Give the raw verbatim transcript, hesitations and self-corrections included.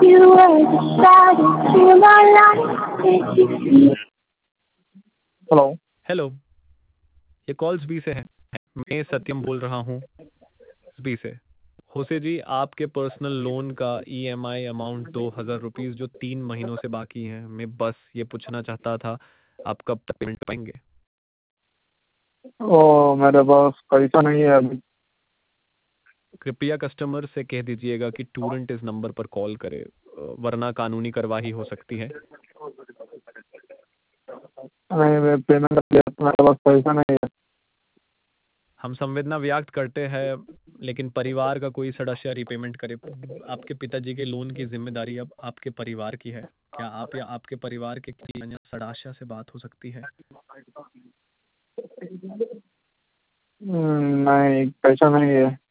You were the shadow to my light. Did you see? Hello. Hello, ये calls B से है। मैं सत्यम बोल रहा हूँ बी से। होसे जी, आपके पर्सनल लोन का ईएमआई अमाउंट दो हजार रुपीज जो तीन महीनों से बाकी है, मैं बस ये पूछना चाहता था आप कब तक पेमेंट पाएंगे। ओ मेरे पास पैसा नहीं है अभी। कृपया कस्टमर से कह दीजिएगा कि टूरेंट इस नंबर पर कॉल करे, वरना कानूनी कार्रवाई हो सकती है। नहीं, मैं पेमेंट मेरे पास पैसा नहीं है। हम संवेदना व्यक्त करते हैं, लेकिन परिवार का कोई सदस्य रिपेमेंट करे। आपके पिताजी के लोन की जिम्मेदारी अब आपके परिवार की है। क्या आप या आपके परिवार के किसी अन्य सदस्य से बात हो सकती है? हम्म, नहीं, पैसा नहीं है।